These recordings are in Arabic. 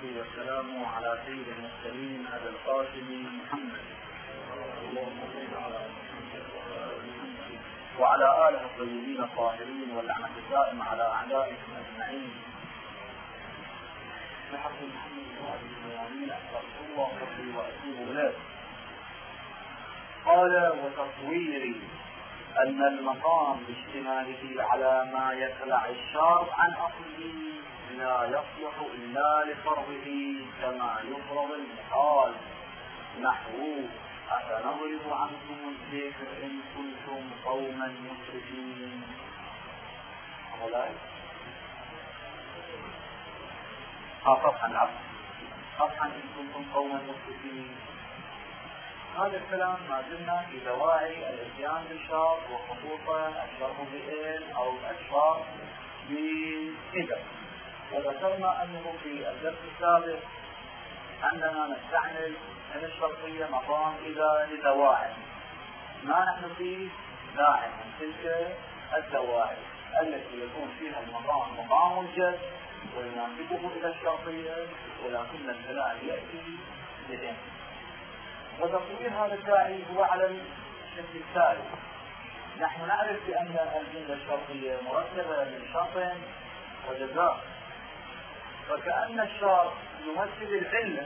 والسلام على سيد المرسلين أبي القاسم محمد اللهم صل على محمد وعلى آله الطيبين الطاهرين واللعنة الدائمة على أعدائهم أجمعين. بحق محمد وعلى الميامين أستغفر الله ربي وأتوب إليه. قال: وتصويري أن المقام باشتماله على ما يخلع الشارع عن أصله لا يصلح إلا لفرضه كما يفرض المحال، نحو: أفنضرب عنكم الذكر إن كنتم قوما مسرفين. صفحا العبد صفحا إن كنتم قوما مسرفين. هذا الكلام ما زلنا في دواعي الاتيان بالشرط، وخصوصا الشرط بإن أو الشرط بإذا. وذكرنا أنه في الدرس السابق أننا نستعمل من الشرطية مقام إذا لدواعي ما نحن فيه داعي من تلك الدواعي التي يكون فيها المقام مقام الجد ويناسبه إلى الشرطية، ولكن الكلام يأتي بإن. وتصوير هذا الداعي هو على الشكل التالي: نحن نعرف بأن الجملة الشرطية مركبة من شرط وجزاء، فكأن الشرط يمثل العلة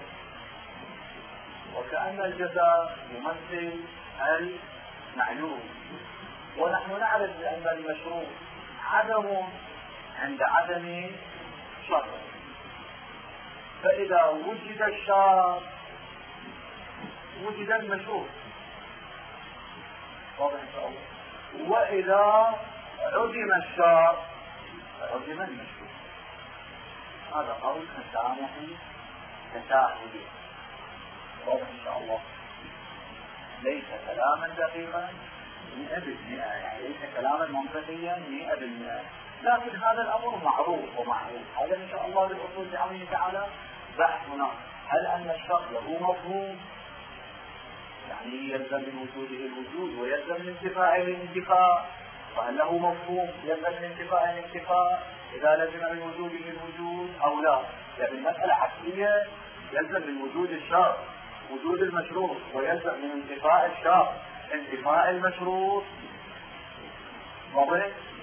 وكأن الجزاء يمثل المعلوم. ونحن نعرف بأن المشروط عدم عند عدم شرط، فإذا وجد الشرط وجد المشروط، واضح إن شاء الله. وإذا عدم الشرط عدم المشروط. هذا قول تسامحي تساهلي، واضح إن شاء الله. ليس كلاما دقيقا 100%، يعني ليس كلاما منطقيا 100%، لكن هذا الأمر معروف ومعروف. هذا إن شاء الله للأصول بعونه تعالى بحثنا: هل أن الشرط له مفهوم؟ يعني يلزم من وجوده الوجود ويلزم من انتفاعه الانتفاع، فهل له مفهوم يلزم من انتفاعه الانتفاع إذا لزم من وجوده الوجود أو لا؟ يعني المسألة عكسية، يلزم من وجود الشرط وجود المشروط، ويلزم من انتفاع الشرط انتفاع المشروط. واضح؟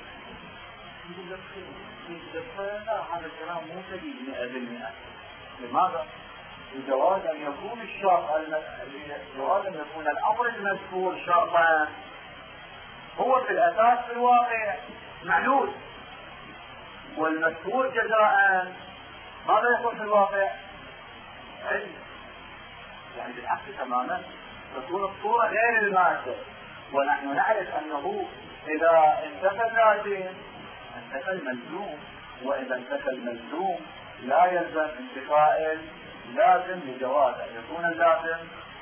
لا، هذا الكلام مو سليم 100%. لماذا؟ الجواز أن يكون الشرط الجواز أن يكون الأمر المذكور شرطا هو في الأساس في الواقع معلول، والمذكور جزاء ماذا يكون في الواقع؟ علم. يعني بالعكس تماما تكون الصورة غير المادة. ونحن نعرف أنه إذا انتفى اللازم انتفى الملزوم، وإذا انتفى الملزوم لا يلزم انتفاء لازم لجواز أن يكون اللازم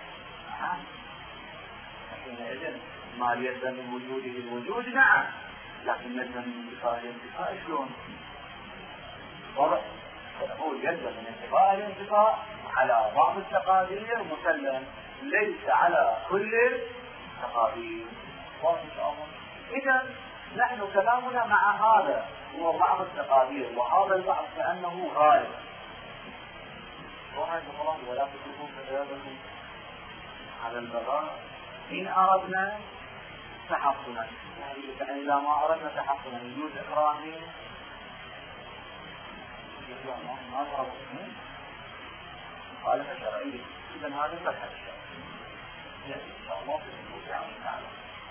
حينئذ ما يلزم من وجوده الوجود نعم، لكن يلزم من انتفاء الانتفاء شلون؟ واضح؟ فنقول يلزم من انتفاء الانتفاء على بعض التقادير مسلم، ليس على كل التقادير. واضح إن شاء الله؟ إذا نحن كلامنا مع هذا هو بعض التقادير، وهذا البعض كأنه غالب. ولا تكون كذابكم على البراء إن أردنا تحصنا، يعني إذا ما أردنا تحصنا يجوز إكراهي ما أردنا مخالفة شرعية. إذا هذا المذهب الشرعي يأتي إن شاء الله في الوسع تعالى.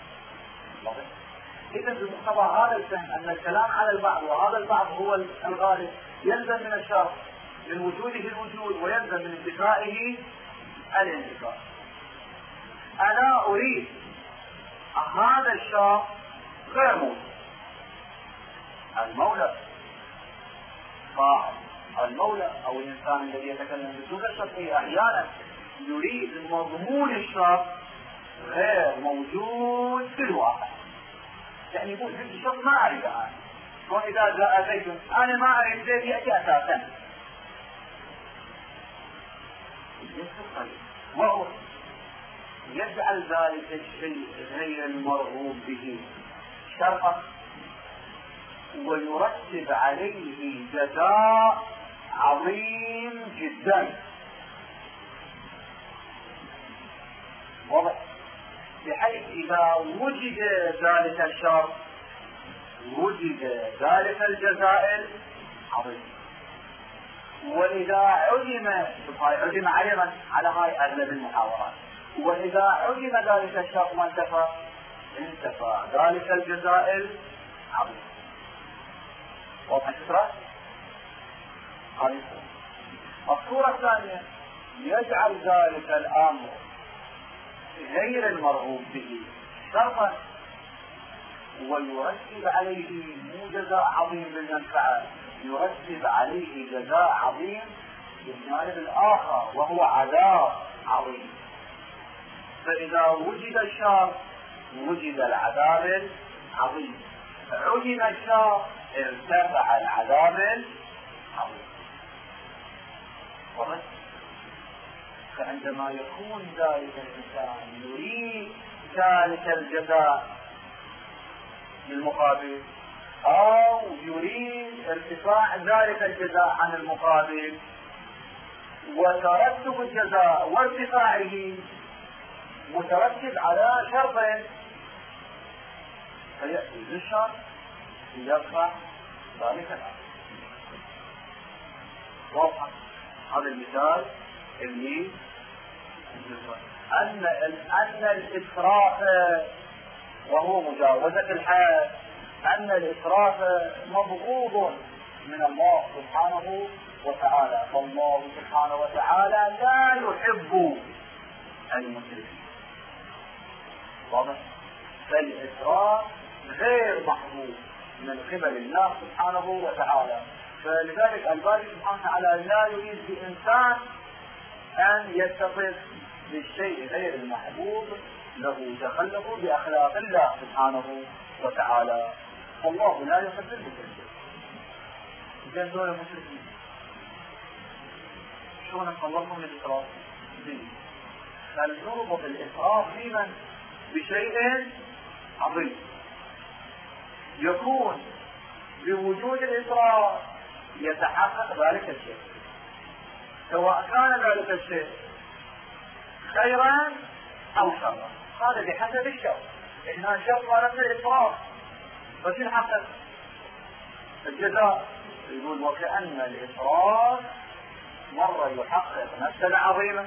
إذا بمقتضى هذا الفهم أن الكلام على البعض وهذا البعض هو الغالب، يلزم من الشرط من وجوده الوجود ويلزم من انتفائه الانتفاء. أنا أريد هذا الشرط غير موجود. المولى فاعل، المولى أو الإنسان الذي يتكلم بصيغة الشرطية أحيانا يريد مضمون الشرط غير موجود في الواقع. يعني يقول في الشرط ما أعرف أنا، وإذا جاء زيد أنا ما أعرف زيد يأتي أساسا، وهو يجعل ذلك الشيء غير المرغوب به شرطا ويرتب عليه جزاء عظيم جدا. واضح؟ بحيث إذا وجد ذلك الشر وجد ذلك الجزائر عظيم. وإذا علم علما على هاي أغلب المحاورات، وإذا علم ذلك الشر وانتفى ذلك الجزائر عظيم. واضح الفكرة؟ هذه الصورة الثانية يجعل ذلك الأمر غير المرغوب به شرطا ويرتب عليه مو جزاء عظيم بالمنفعة، يرتب عليه جزاء عظيم بالجانب الآخر وهو عذاب عظيم. فإذا وجد الشر وجد العذاب العظيم، علم الشر ارتفع العذاب العظيم. فعندما يكون ذلك الإنسان يريد ذلك الجزاء للمقابل أو يريد ارتفاع ذلك الجزاء عن المقابل، وترتب الجزاء وارتفاعه مترتب على شرطين، فيأتي بالشرط ليرفع ذلك الأمر. واضح؟ هذا المثال اللي أن الإسراف وهو مجاوزة الحد، أن الإسراف مبغوض من الله سبحانه وتعالى، فالله سبحانه وتعالى لا يحب المسرفين. واضح؟ فالإسراف غير محبوب من قبل الله سبحانه وتعالى، فلذلك الباري سبحانه وتعالى لا يريد بإنسان أن يتصف بالشيء غير المحبوب له تخلق بأخلاق الله سبحانه وتعالى، والله لا يحب المسرفين. إذن دول المسرفين شلون نخلصهم للإسراف؟ فلنربط الإسراف بمن؟ بشيء عظيم يكون بوجود الإسراف يتحقق ذلك الشيء، سواء كان ذلك الشيء خيرا أو شرا، هذا بحسب الشر. إحنا الشر صارت الإسراف، بس نحقق الجزاء. يقول وكأن الإسراف مرة يحقق مفسدة عظيمة.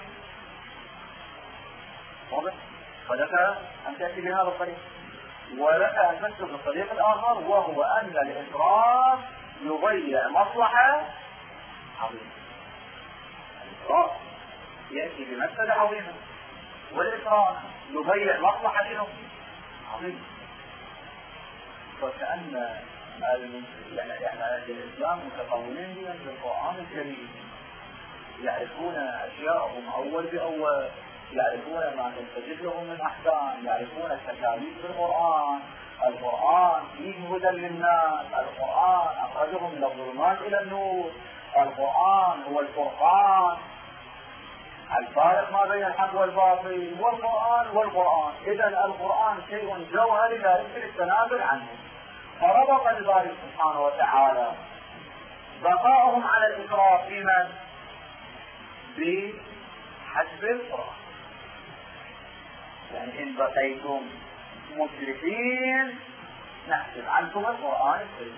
واضح؟ فلك أن تأتي بهذا الطريق، ولك أن تسلك الطريق الآخر، وهو أن الإسراف يضيع مصلحة عظيمة. الإسراف يأتي بمفسدة عظيمة، والإسراف يضيع مصلحة عظيمة. وكأن يعني الإسلام متقولين بهم في القرآن الكريم، يعرفون أشياءهم أول بأول، يعرفون ما تستجد لهم من أحكام، يعرفون التكاليف في القرآن. القرآن فيه هدى للناس، القرآن أخرجهم من الظلمات إلى النور، القرآن هو الفرقان الفارق ما بين الحق والباطل، والقرآن إذا القرآن شيء جوهري لا يمكن التنازل عنه. فربط الباري سبحانه وتعالى بقاءهم على الإسراف فيما بحسب القرآن، يعني إن بقيتم مسرفين نحسب عنكم القرآن الكريم.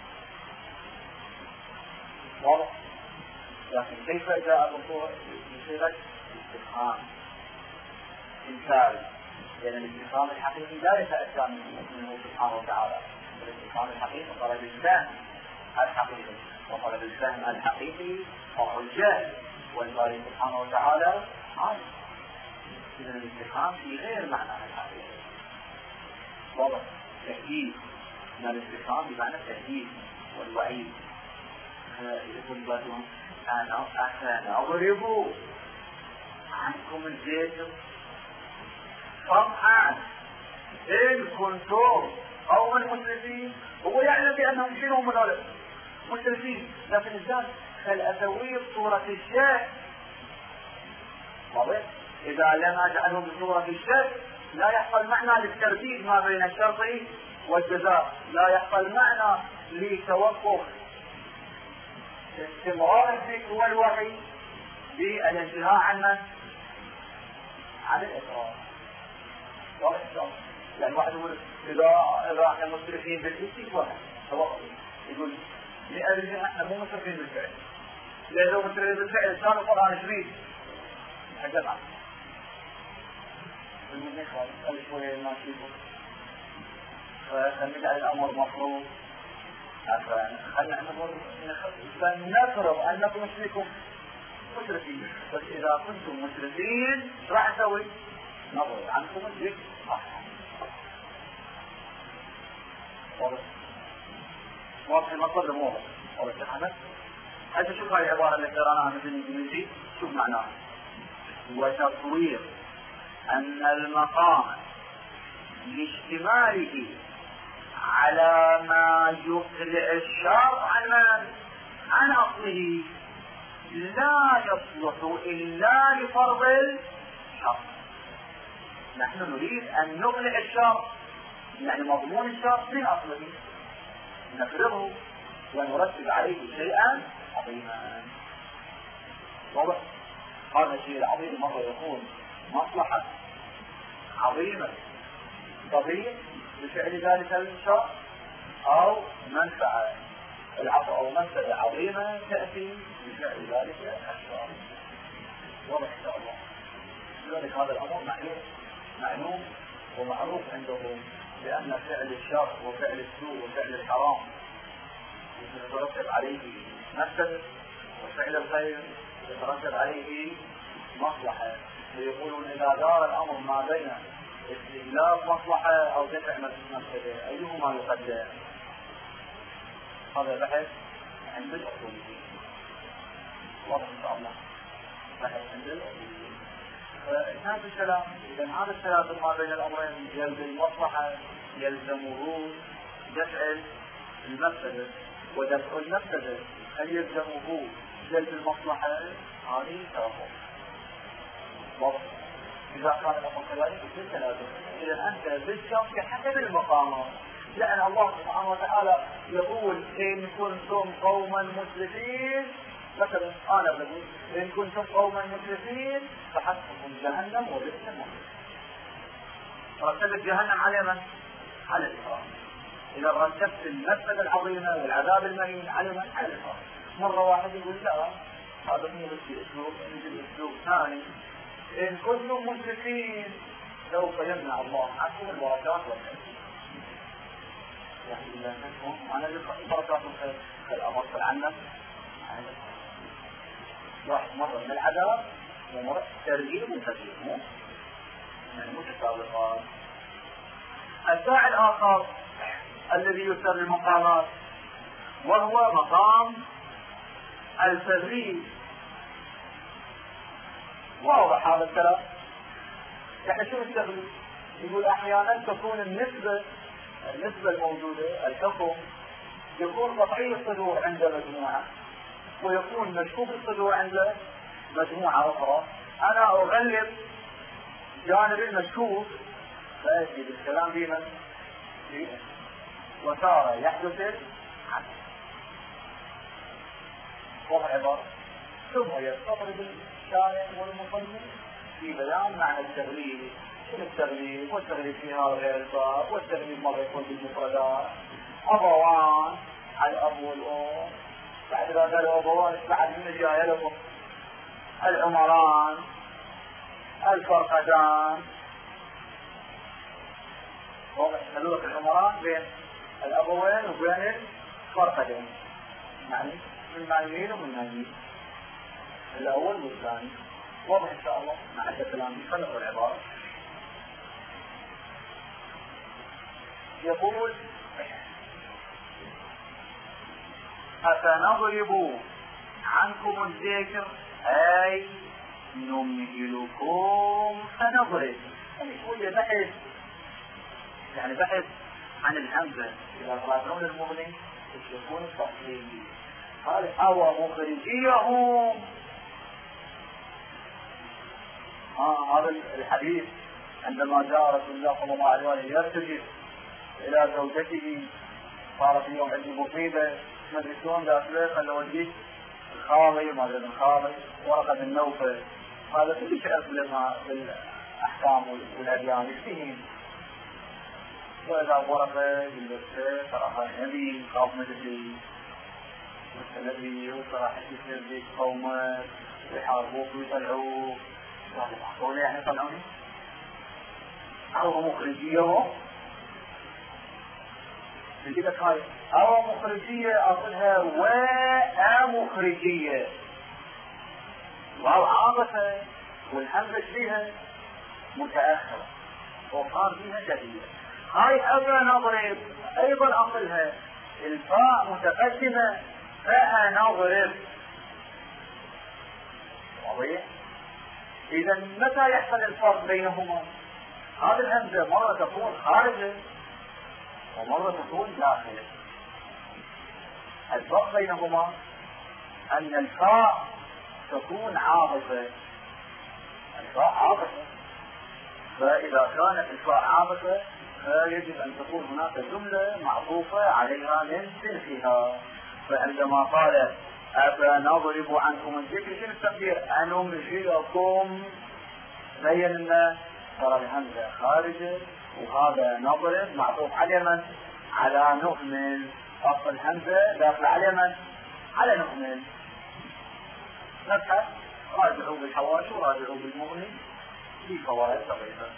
واضح؟ لكن كيف جاء الرسول بصيغة استفهام إنكاري؟ لأن الاستفهام الحقيقي لا يتأتى منه سبحانه وتعالى. الاستفهام الحقيقي طلب الفهم الحقيقي، وطلب الفهم الحقيقي فرع الجهل، والباري سبحانه وتعالى عالم. إذا الاستفهام في غير معناه الحقيقي. واضح؟ تهديد من الاستفهام بمعنى التهديد والوعيد. يقول بعضهم أنا أضرب عنكم الزيت صفحا إن كنتم قوما مسرفين. هو يعلم بأنهم شنو هم ذلك مسرفين، لكن الإنسان كالأسوي بصورة الشيء. واضح؟ إذا لم أجعلهم بصورة الشيء لا يحصل معنى للترديد ما بين الشرط والجزاء، لا يحصل معنى لتوقف استمرار الذكر والوحي بالانتهاء عن من؟ عن الإقرار. يعني واحد يقول إذا احنا مسرفين بالإسم واحد يقول لأجل احنا مو مسرفين بالفعل، لأن لو مسرفين بالفعل كان القرآن شريف حجب عنه. يقول لي خالص شوية ما شيكم فخليك على الأمر مفروض خلنا نفرض أنكم مسرفين، بس إذا كنتم مسرفين راح أسوي نظر عنكم الذكر واضح المطلب الموضوع. واضح حمد حتى شوف هاي العبارة اللي قرأناها مثل الإنجليزي شوف معناها. وتصوير أن المقام لاشتماله على ما يقلع الشرع عن أصله لا يصلح إلا لفرض الشرع. نحن نريد أن نقلع الشرع، يعني مضمون الشرع من أصله، نفرضه ونرتب عليه شيئا عظيما. واضح؟ هذا الشيء العظيم مرة يكون مصلحة عظيمة طبيعي بفعل ذلك الشرع، أو منفعة العفو أو منفعة عظيمة تأتي بفعل ذلك الشرع. واضح إن شاء الله. لذلك هذا الأمر معلوم ومعروف عندهم، لأن فعل الشر وفعل السوء وفعل الحرام يترتب عليه مفسدة، وفعل الخير يترتب عليه مصلحة. ويقولون إذا دار الأمر ما بين استهلاك مصلحة أو دفع مفسدة أيهما يقدم؟ هذا بحث عند الأصوليين. واضح إن شاء الله. بحث عند الأصوليين. فهذا الكلام إذا هذا التلازم ما بين الأمرين يلزم المصلحة، يلزم ورود دفع المفسدة، ودفع المفسدة هل يلزمه جلب المصلحة؟ هذه توافق. واضح؟ إذا كان الأمر كذلك بالتلازم، إذا أنت بالشرط حسب المقامات، لأن الله سبحانه وتعالى يقول إن كنتم قوما مسرفين، مثلا أنا بقول إن كنتم قوما مسرفين فحسبكم جهنم وبئس المصير. رتبت جهنم على من؟ على الإكرام. إذا رتبت المفسدة العظيمة والعذاب المهين على من؟ على الإكرام. مرة واحد يقول لا هذا مو بأسلوب، يجي أسلوب ثاني إن كنتم مسرفين سوف يمنع الله عنكم البركات والخير. يعني إذا كنتم أنا البركات والخير الأمر عنا واحد مرة من العذاب ومرة ترغيب وترهيب، يعني متسابقات. الداعي الآخر الذي يسر المقامات وهو مقام التدريب. واضح هذا الكلام؟ يعني شو التدريب؟ يقول أحيانا تكون النسبة الموجودة الحكم يكون قطعي الصدور عند مجموعة، ويكون مشكوك الصدور عند مجموعة أخرى. أنا أغلب جانب المشكوك فأتي بالكلام بمن؟ وتارة يحدث العكس. وضع عبارة ثم يستطرد الشارع والمصنف في بيان معنى التغليب. شنو التغليب؟ والتغليب في هذا غير الباب، والتغليب مرة يكون بالمفردات أبوان على الأب والأم، بعد ذلك الأبوان بعد من جاية لهم العمران الفرقدان. خلوك العمران بين الأبوين وبين الفرقدين، يعني من مايمين ومن مايمين الأول والثاني. واضح إن شاء الله مع الكلام خلق العبارة. يقول أفنضرب عنكم الذكر أي نمهلكم فنضرب. يعني شوية بحث، يعني بحث عن الهمزة. إذا قرأتون المغني يشوفون التحليل قال أو مخرجيهم. هذا الحديث عندما جاء رسول الله صلى الله عليه وسلم يرتجف إلى زوجته، صار في يوم عندي مصيبة مدري شلون ذا فلان خلوا وديك الخاضي ما ادري الخاضي، ورقة بن نوفل، هذا كل شيء بالاحكام والاديان يفتهم. واذا ورقة بالبسة صراحة النبي خاف مدري النبي وصراحة يصير ذيك قومه يحاربوك ويطلعوك، هذا يعني يطلعوني أو مخرجية تجيبك هاي أو مخرجية أصلها ومخرجية واو عاطفة والهمزة فيها متأخرة وصار فيها جديدة. هاي أبا نضرب أيضا أصلها الفاء متقدمة فأنضرب واضح. إذا متى يحصل الفرق بينهما؟ هذه الهمزة مرة تكون خارجة ومرة تكون داخلة. الفرق بينهما أن الفاء تكون عاطفة، الفاء عاطفة، فإذا كانت الفاء عاطفة فيجب أن تكون هناك جملة معطوفة عليها من سلفها. فعندما قال أفنضرب عنكم الذكر شنو التقدير؟ أنمشيكم، بين لنا ترى الهمزة خارجة وهذا نضرب معطوف على من؟ على نؤمن. أصل الهمزة داخل على من؟ على نؤمن. نبحث راجعوا بالحواشي وراجعوا بالمغني في فوائد صغيرة.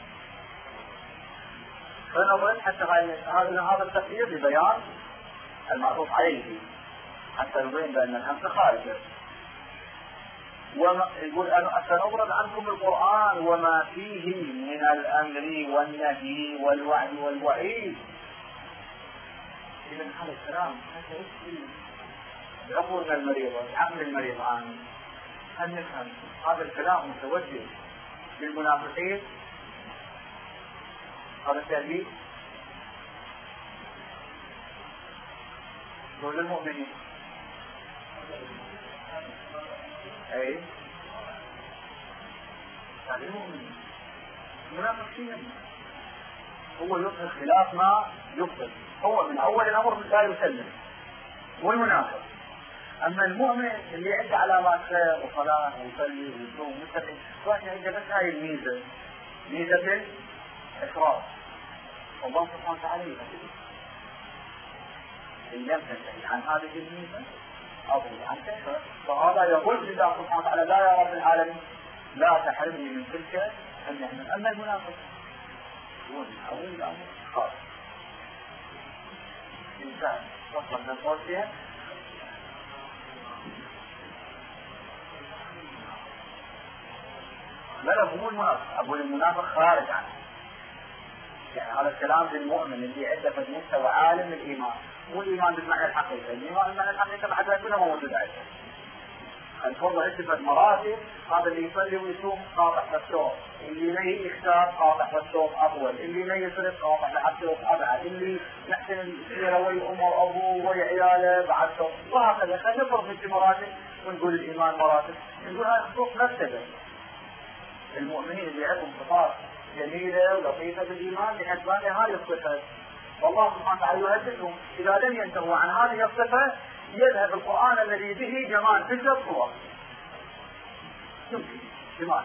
فنضرب حتى هذا التقدير لبيان المعطوف عليه حتى نبين بأن الهمزة خارجة. يقول أنا سنضرب عنكم القرآن وما فيه من الأمر والنهي والوعد والوعيد. إذا هذا الكلام يقولنا المريض يعمل المريض عنه أن نفهم هذا الكلام متوجه للمنافقين، هذا التهديد للمؤمنين. أي هذا المؤمنين المنافقين هو يظهر خلاف ما يبطل، هو من أول الأمر لا يسلم والمنافق. أما المؤمن اللي عنده علامات خير وصلاة ويصلي ويصوم ويتقي واحد عنده بس هاي الميزة، ميزة الإفراط. الله سبحانه وتعالى إن لم تنتهي عن هذه الميزة أضل عنك، فهذا يقول لله سبحانه وتعالى لا يا رب العالمين لا تحرمني من تلك النعمة. أما المنافق هو من أول الأمر خاص إنسان تطلب من قوتها لا هو المنافق. أقول المنافق خارج عنه، يعني هذا الكلام للمؤمن اللي عنده في مستوى عالم الإيمان، مو الإيمان بالمعنى الحقيقي. الإيمان بالمعنى الحقيقي بعد لا يكون موجود عنده. الفرض عدة مراتب، هذا اللي يصلي ويصوم قاطع فالصوم، اللي ما يختار قاطع فالصوم أطول، اللي ما يسرق قاطع فالصوم أبعد، اللي يحسن السيرة ويأمر أبوه ويعياله بعد صوم، وهكذا. خلينا نفرض في مراتب ونقول الإيمان مراتب، نقول هاي خصوص نفسه. المؤمنين اللي عندهم صفات جميلة ولطيفة بالإيمان بحسبان هذه الصفات، والله سبحانه وتعالى يهددهم إذا لم ينتهوا عن هذه الصفة يذهب القرآن الذي به جمال تلك الصور. يمكن جمال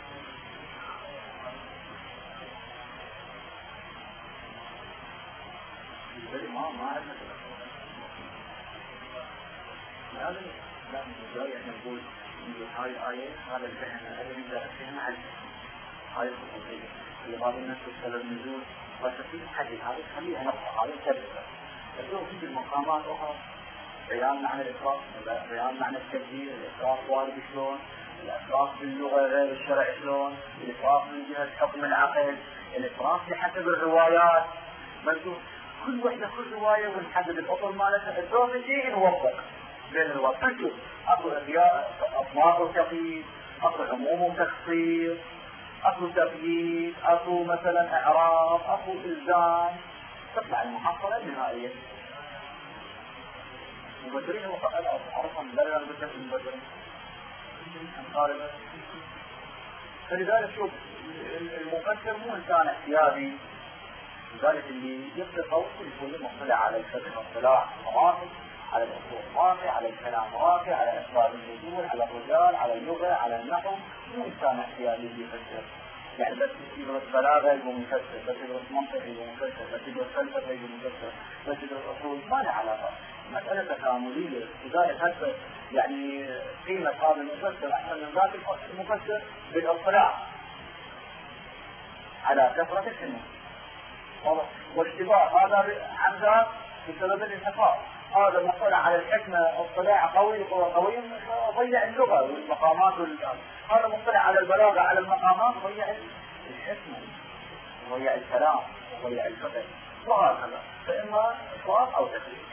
ما عندنا لازم نجاي احنا نقول هاي الآية هذا الفهم الذي نبدأ الفهم عنه هاي الخصوصية اللي بعض الناس تسأل النزول وتفيد حديث هذا تخليها نقطة هذا الكذبة. اليوم في المقامات أخرى بيان معنى الإفراط، بيان معنى التبديل، الإفراط وارد شلون، الإفراط باللغة غير الشرع شلون، الإفراط من جهة حكم العقل، الإفراط بحسب الروايات، مكتوب كل وحدة كل رواية ونحدد الأصل مالتها. الدور شيء نوفق بين الوقت، نشوف أكو أطلاق وتقييد، أكو عموم وتخصيص، أكو تقييد، أكو مثلا إعراب، أكو إلزام، تطلع المحصلة النهائية. المبادرين هو فقط عرفا مبادرة بسنة المبادرين الطالبة. فلذلك شوف المفكر مو إنسان احتياطي، لذلك اللي يقضي قوته يكون مطلع على الفقه واطلاع مواقف على الأصول واقع، على الكلام واقع، على أسباب النزول، على الرجال، على اللغة، على النحو. مو إنسان احتياجي يفسر، يعني بس يدرس بلاغة يبقى مفسر، بس يدرس منطق يبقى مفسر، بس يدرس فلسفة يبقى مفسر، بس يدرس أصول. ما له علاقة، مسألة تكاملية. لذلك هسه يعني قيمة هذا المفسر أحسن من ذاك المفسر بالاطلاع على كثرة السنة والاشتباه. هذا عن ذاك بسبب الانحصار. هذا مطلع على الحكمة اطلاع قوي قوي ضيع اللغة والمقامات هذا مطلع على البلاغة على المقامات ضيع الحكمة ضيع الكلام ضيع الفقه وهكذا. فإما إطلاق أو تكليف.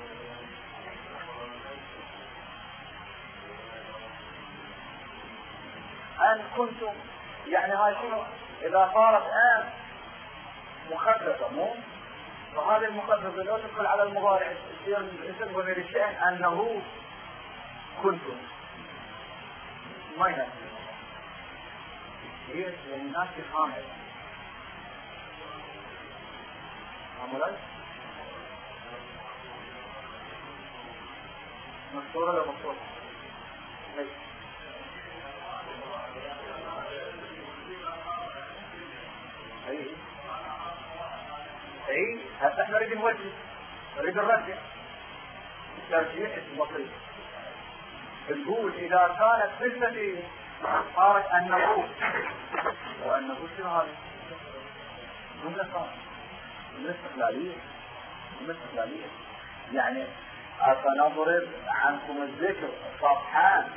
أن كنتم يعني هاي شنو؟ إذا صارت أن مخففة مو فهذه المخففة لو تدخل على المضارع يصير الاسم ضمير الشأن أنه كنتم ما يناسب هي الناس تفهمها عملاً مشهورة ولا مشهورة؟ اي هسه احنا نريد نوجه نريد نرجع ترجيح البصري. نقول اذا كانت مثل صارت انه وانه شنو هذا؟ جملة صارت الاستقلالية يعني سنضرب عنكم الذكر صفحان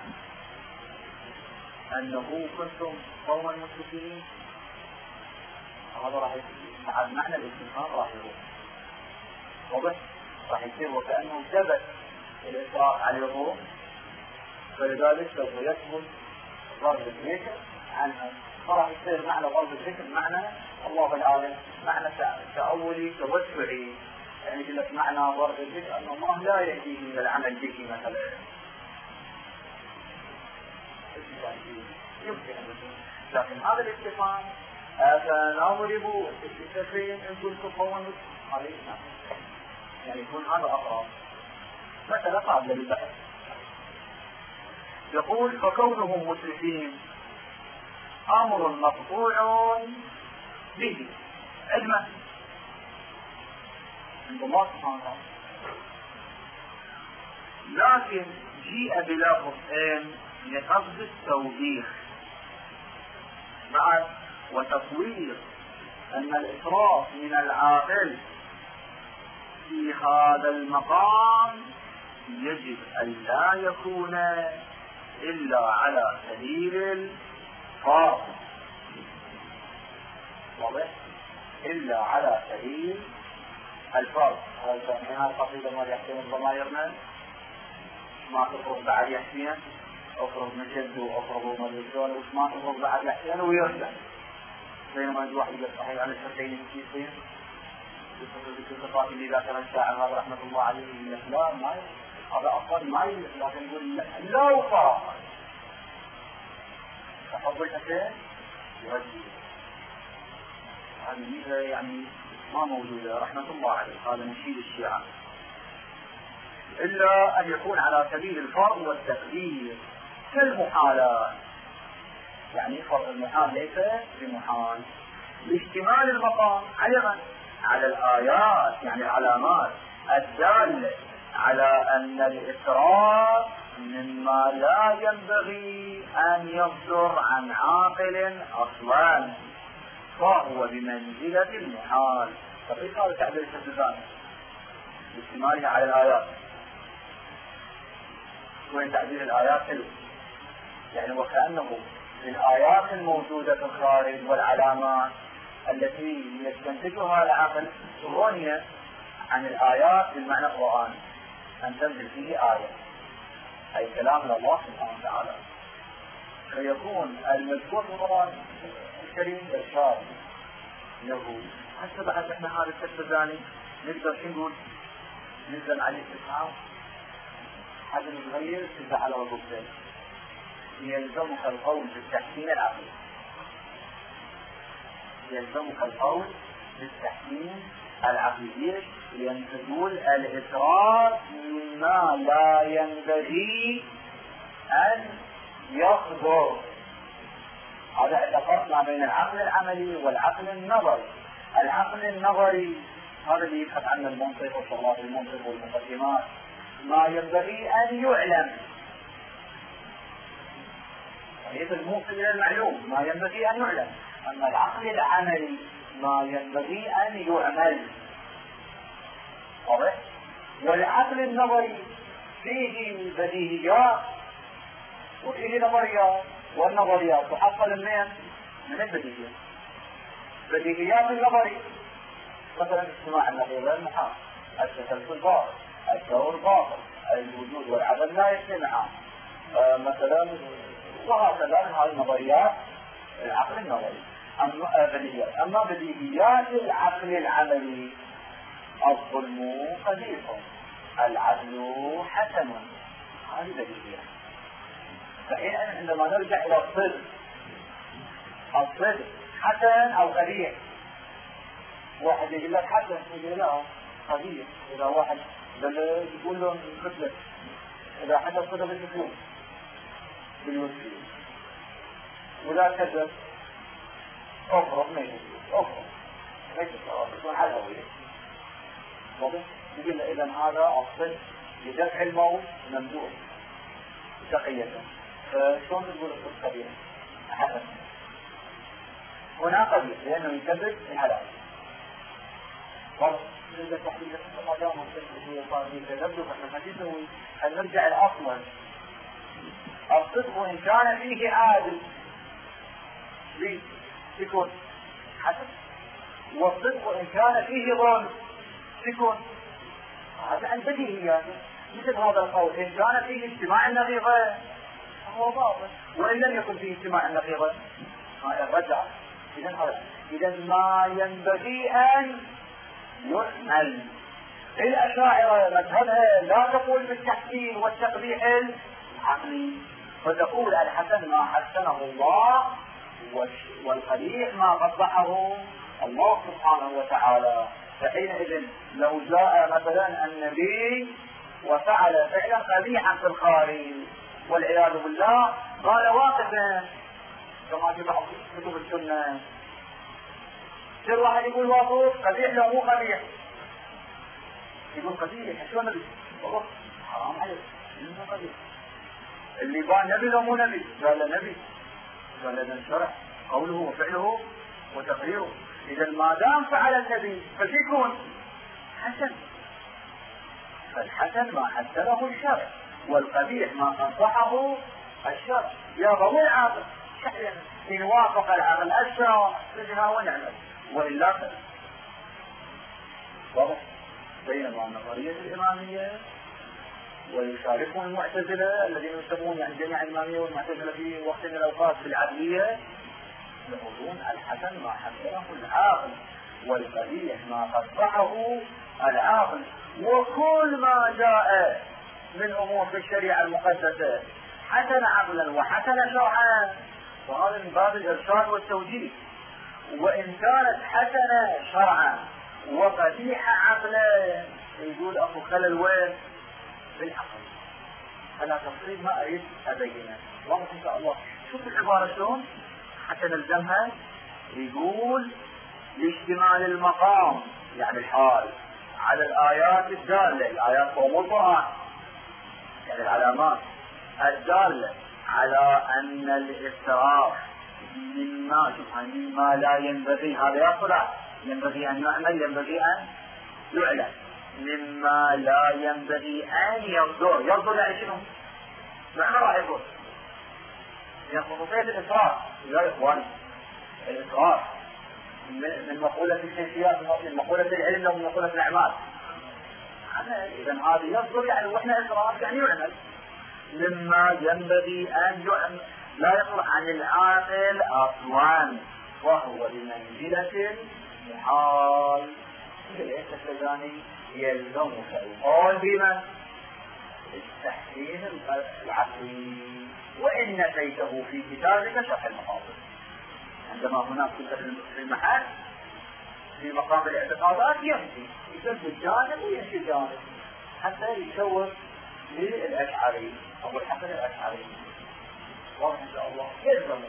انه كنتم قوما مسلمين. هذا راح مع معنى الاستفهام راح يروح واضح راح يصير وكأنه ثبت الإطلاق على الظروف. فلذلك سوف يثبت ضرب الذكر عنها فراح يصير معنى ضرب الذكر معنى الله العالم معنى تأولي توسعي. يعني يقول لك معنى ضرب الذكر أن الله لا يهديه إلى العمل به مثلا يمكن أن يكون. لكن هذا الاستفهام فنضرب السفين إن كنت قوما علينا يعني يكون هذا أقرب مثلا قابل للبحث. يقول فكونهم مسرفين أمر مقطوع به علما عند الله سبحانه وتعالى. لكن جيء بلفظ لقصد التوبيخ بعد وتصوير أن الإسراف من العاقل في هذا المقام يجب أن لا يكون إلا على سبيل الفرض. واضح؟ إلا على سبيل الفرض. هذا القصيدة ما يحسن الضمائرنا ما تفرض بعد يحسين أفرض نشد وأفرض مجلسون وش ما تفرض بعد يحسين ويرجع بينما الواحد يقول صحيح عن الشرطين المكيسين يفرض بكل صفات اللي ذا كان الشاعر هذا رحمة الله عليه الإسلام ما هذا أصلا ما يلح لكن يقول لو فرق تفضل حسين يرجي هذه يعني ما موجودة رحمة الله عليه. هذا مشيد الشيعة إلا أن يكون على سبيل الفرض والتقدير كالمحالات. يعني فرض المحال ليس بمحال لاشتمال المقام على الآيات يعني العلامات الدالة على أن الإسراف مما لا ينبغي أن يصدر عن عاقل أصلا فهو بمنزلة المحال. فكيف هذا تعبير الشتزان اشتمالها على الآيات؟ وين تعبير الآيات حلو يعني وكأنه الآيات الموجودة في الخارج والعلامات التي يستنتجها العقل غنية عن الآيات بالمعنى القرآني أن تنزل فيه آية أي كلام الله سبحانه وتعالى فيكون المذكور في القرآن الكريم إرشاد له. حتى بعد احنا هذا الشخص الثاني نقدر نقول نزل عليه استفهام حاجة نتغير تنزل على وظيفتين يلزمك القول بالتحسين العقلي يلزمك القول بالتحسين العقلي. لأن تقول الإفراط مما لا ينبغي أن يصدر. هذا اتفقنا بين العقل العملي والعقل النظري. العقل النظري هذا اللي يبحث عنه المنطق وشغلات المنطق والمقدمات، ما ينبغي أن يعلم، ليس الموصل إلى المعلوم، ما ينبغي أن يعلم. أما العقل العملي ما ينبغي أن يعمل. واضح؟ والعقل النظري فيه بديهيات وفيه نظريات، والنظريات تحصل من البديهيات. بديهيات النظري مثلا اجتماع النقيضين المحال، التسلسل باطل، الدور باطل، الوجود والعدم لا يجتمعان مثلا، وهكذا. هذه نظريات العقل النظري. أما بديهيات العقل العملي: الظلم قبيح، العدل حسن. هذه بديهيات. فإن عندما نرجع إلى الصدق حسن أو قبيح، واحد يقول لك حسن، يقول لا قبيح. إذا واحد يقول له مثلك إذا حدث صدق بالمثلون بالوسيل ولا كذب أفرق ما يجوز، أفرق ليس يكون حلوية. واضح؟ يقول إذا هذا الصدق لدفع الموت ممدوح تقية. فشون تقول الصدق قبيح؟ حسن. هنا قبيح لأنه يكذب الحلال. واضح؟ إذا تحديد ما دام الصدق هي صادقة يبدو فإحنا حديثه أن نرجع الأصل. الصدق إن كان فيه عادل يكون حسن، والصدق إن كان فيه ظلم يكون هذا عن بديهيات. مثل هذا القول: إن كان فيه اجتماع النقيضين هو باطل، وإن لم يكن فيه اجتماع النقيضين الرجع. إذا ما ينبغي أن يعمل. الأشاعرة مذهبها لا تقول بالتحسين والتقبيح العقلي، فتقول الحسن ما حسنه الله والقبيح ما قبحه الله سبحانه وتعالى. فحينئذ لو جاء مثلا النبي وفعل فعلا قبيحا في الخارج والعياذ بالله، قال واقفا كما في بعض كتب السنة، يصير واحد يقول واقف قبيح لو مو قبيح، يقول قبيح شو نبي؟ والله حرام عليك مو قبيح. اللي بان نبي لو مو نبي؟ قال نبي، قال إذن شرع قوله وفعله وتقريره. إذا ما دام فعل النبي فسيكون حسن. فالحسن ما حسنه الشرع، والقبيح ما قبحه الشرع. يا ضوء العقل إن وافق العقل الشرع فجها ونعمل، وإلا فلا. واضح؟ بينما النظرية الإمامية ويشاركهم المعتزلة الذين يسمون يعني جميع الإمامية والمعتزلة في وقت من الأوقات بالعدلية، يقولون الحسن ما حسنه العاقل، والقبيح ما قبحه العاقل. وكل ما جاء من أمور في الشريعة المقدسة حسن عقلا وحسن شرعا، وهذا من باب الإرشاد والتوجيه. وإن كانت حسنة شرعا وقبيحة عقلا، يقول أبو خلل وين بالعقل. أنا تفصيل ما أريد أبينه، واضح إن شاء الله. شوف العبارة شلون حتى نلزمها. يقول لاشتمال المقام يعني الحال على الآيات الدالة، الآيات فوق القرآن يعني العلامات الدالة على أن الإسراف مما لا ينبغي، هذا يطلع ينبغي أن يعمل، ينبغي أن يعلم، مما لا ينبغي أن يصدر يعني شنو؟ معنى راح يقول يعني خصوصية الإسراف. يا إخواني الإسراف من مقولة الكيفيات، من مقولة العلم ومن مقولة الأعمال. إذا هذا يصدر يعني وإحنا إسراف يعني يعمل مما ينبغي أن يعمل، لا يطلع عن العاقل أصلا، وهو بمنزلة محال. ليس كذلك يلزمك القول بما التحسين العقلي، وإن نسيته في كتابك شرح المقاصد. عندما هناك كنت في المحل في مقام الاعتقادات يمشي يسد جانب ويمشي جانب حتى يشوف للأشعري أبو الحسن الأشعري. واضح إن شاء الله. يلزم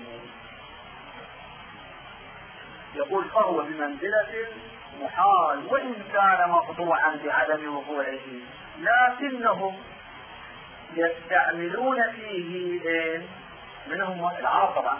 يقول فهو بمنزلة محال وإن كان مقطوعا بعدم وقوعه، لكنهم يستعملون فيه منهم العرب طبعا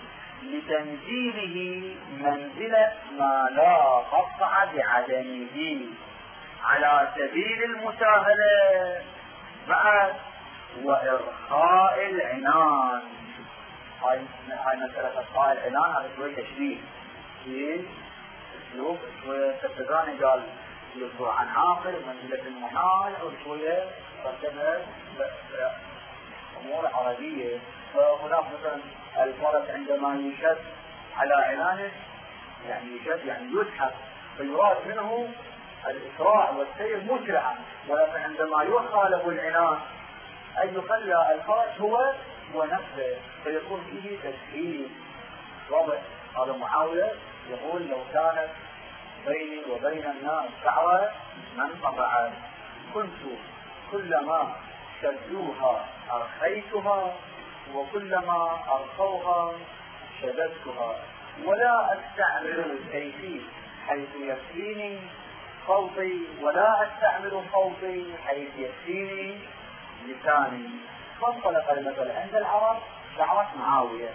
لتنزيله منزلة ما لا قطع بعدمه على سبيل المساهلة مع وإرخاء العنان. هاي مسألة إرخاء العنان هذا شوي تشبيه في اسلوب شوية تبتغاني قال يذكر عن عاقل منزلة المحال او شوية قدمت امور عربية. فهناك مثلا الفرس عندما يشد على عنانه يعني يشد يعني يسحب فيراد منه الاسراع والسير مسرعا، ولكن عندما يرخى له العنان ان يخلى الفرس هو نفسه فيكون فيه تسهيل. واضح. هذا معاوية يقول لو كانت بيني وبين الناس شعرة ما انقطعت كنت كلما شدوها أرخيتها وكلما أرخوها شددتها ولا أستعمل سيفي حيث يكفيني صوتي ولا أستعمل صوتي حيث يكفيني لساني. فانطلق المثل عند العرب شعرة معاوية.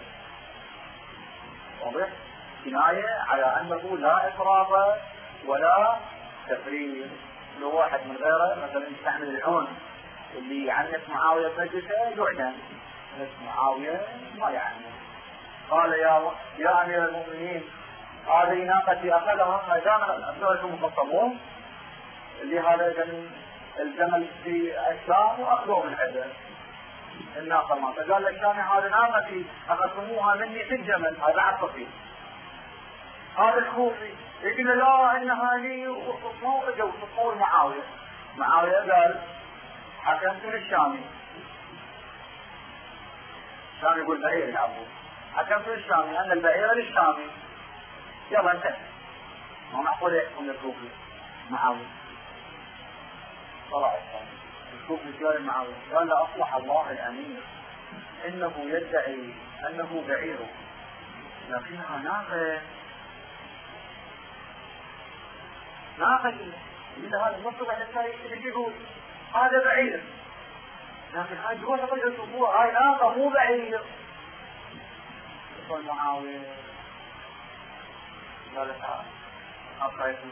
واضح. كناية على أنه لا إفراط ولا تفريط. لو واحد من غيره مثلا يستعمل العنف اللي يعنف معاوية بمجلسه يعدم، بس معاوية ما يعنف. قال يا أمير المؤمنين هذه ناقتي أخذها دائما أبنائكم مخصمون اللي هذا الجمل في الشام وأخذوه من عده الناقة ما فقال للشامي هذه ناقتي أخذتموها مني في الجمل هذا عطفي. هذا الكوفي يقول لا انها لي وصفوا معاوية. معاوية قال حكمت للشامي. الشامي يقول بعير يا ابو حكمت للشامي ان البعير للشامي. يلا انتهى. ما معقول يحكم للكوفي معاوية. طلع الشامي الكوفي قال معاوية قال لا اصلح الله الامير انه يدعي انه بعيره لكنها ناقة إذا هذا المطلب على التاريخ يقول هذا بعير لكن هاي جوة طريقة الأسبوع هاي ناقة مو بعير. يقول معاوية قال تعال أخيكم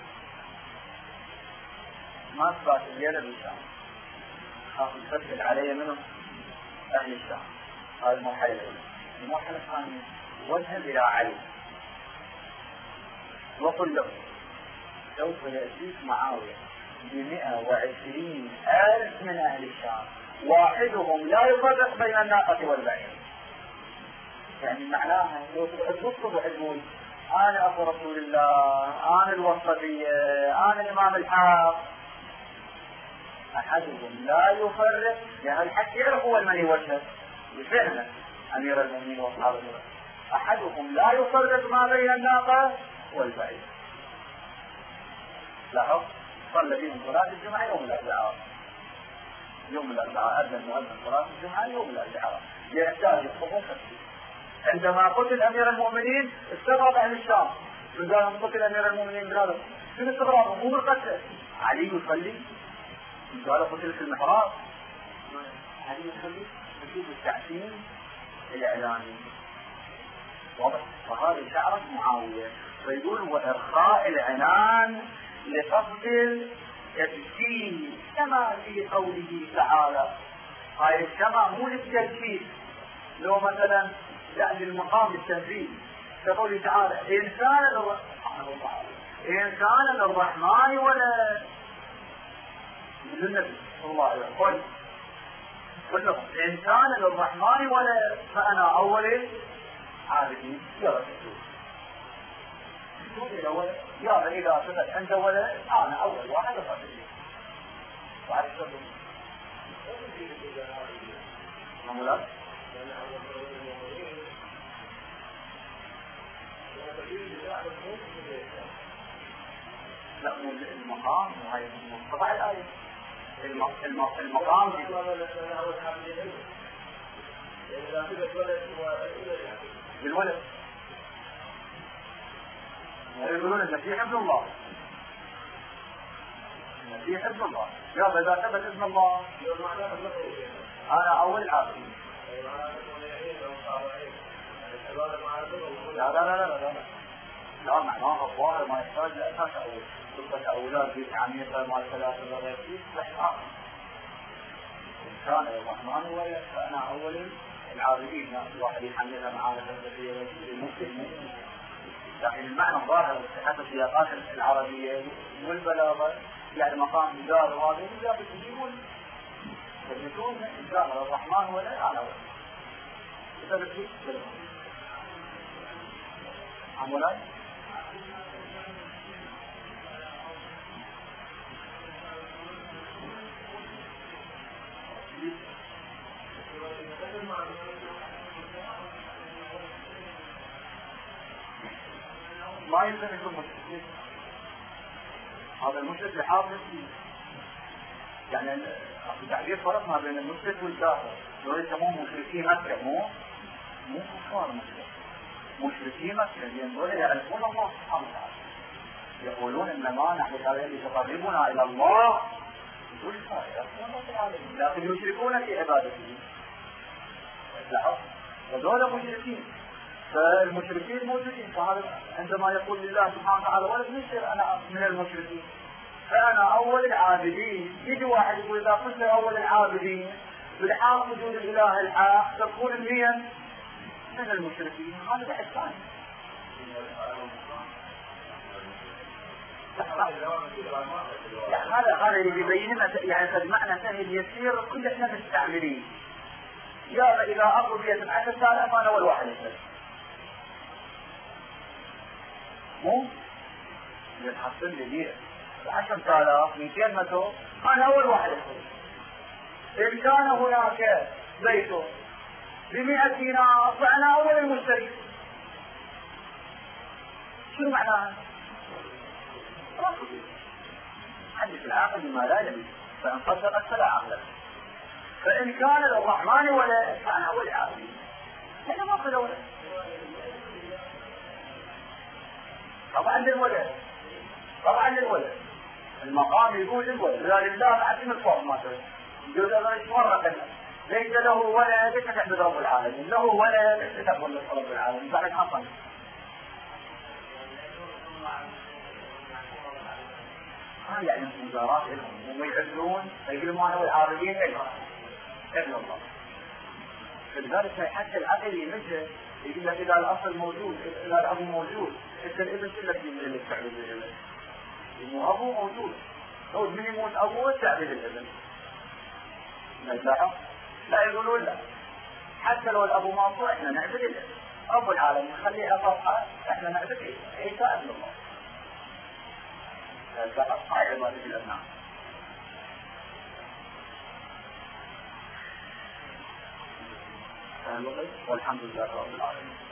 ما أثبات الليلة بالشام خاف يفتل علي منهم أهل الشام. هذه المرحلة الأولى. المرحلة الثانية واذهب إلى علي وقل له سوف يأتيك معاوية ب120,000 من أهل الشام واحدهم لا يفرق بين الناقة والبعير. يعني معناها لو تطلب تقول أنا أخو رسول الله أنا الوسطية أنا الإمام الحق أحدهم لا يفرق يعني الحق يعرف هو من يوجه بفعلا أمير المؤمنين وأصحابه أحدهم لا يفرق ما بين الناقة والبعير. لاحظ صلى بهم صلاة الجمعة يوم الأربعاء. يوم الأربعاء أذن مؤذن صلاة الجمعة يوم الأربعاء يحتاج الصفوف. عندما قتل أمير المؤمنين استغرب أهل الشام قال قتل أمير المؤمنين بلادهم شنو استغرابهم مو بالقتل علي يصلي قال قتل في المحراب علي يصلي نشوف التعسين الإعلامي. واضح. فهذه شعرة معاوية فيقول وإرخاء العنان لقصد التبكير كما في قوله تعالى. هاي الكما مو للتبكير لو مثلا يعني المقام التنفيذ كقوله تعالى إن كان للرحمن ولا للنبي صلى الله عليه وسلم قل لهم إن كان للرحمن ولا فأنا أول عابدين. يلا تكتب يا إذا ثبت عند ولا أنا أول واحد أفضل وعلى الشرط معمولات لا مو المقام وهي مقطع الآية. المقام بالولد يقولون المسيح ابن الله. المسيح ابن الله. يا إذا ثبت ابن الله أنا أول عابدين. لا لا لا لا لا لا معناها الظاهر ما يحتاج لأساس أول قصة أولاد بتعميقها مع ثلاثة ولا شيء صحيح. إن كان الرحمن ولا فأنا أول العابدين. واحد يحملها معانا فلسفية المسلم. لكن المعنى الظاهر حتى السياقات العربية والبلاغة يعني مقام إدارة وهذا إذا بتجيبون يكون إدارة الرحمن ولا على ولا إذا بتجيب عمولاي ما يمكن يكون مشرك. هذا المشرك يحافظ فيه يعني تعبير فرق ما بين المشرك والكافر. دول يسمون مشركي مكة مو كفار مكة. مشركي مكة لأن دول يعرفون الله سبحانه وتعالى يقولون إنما نحن الذي تقربنا إلى الله لكن يشركون في عبادته. فدول مشركين. فالمشركين موجودين. فهذا عندما يقول لله سبحانه وتعالى ولد نشر أنا من المشركين فأنا أول العابدين. يجي واحد يقول إذا قلت أول العابدين بالحق وجود الإله الحق تكون النية من المشركين. هذا بحث ثاني. هذا اللي يبين لنا يعني المعنى سهل يسير كل احنا مستعملين. يا إذا أقول 10,000 أنا أول واحد يسير مو يتحصل لي 10,000 200 متر أنا أول واحد يسير. إن كان هناك بيت ب100 دينار فأنا أول المشتري. شو معناها؟ حدث العاقل بما لا يلي فإن صدقت فلا عقل. فإن كان للرحمن ولا فأنا أول عابد. أنا ما أخذ ولد. طبعا للولد المقام يقول للولد لا لله معتم الفرق ما تقول يقول هذا ايش مرة كذا ليس له ولد يتحدث رب العالمين له ولد يتحدث رب العالمين بعد حصل يعني مجارات لهم ويعزون يقولون أنا والعارضين ابن الله. فلذلك حتى العقل يمجد يقول لك إذا الأصل موجود إذا الأب موجود إذا الابن كله يجب أن يستعبد الابن. إنه أبوه موجود لو من يموت أبوه يستعبد الابن. لا يقولون لا حتى لو الأبو ماطو إحنا نعبد الابن. رب العالمين خليه أفرحة إحنا نعبد عيسى ابن الله. هاي عبادة الأبناء. والحمد لله رب العالمين.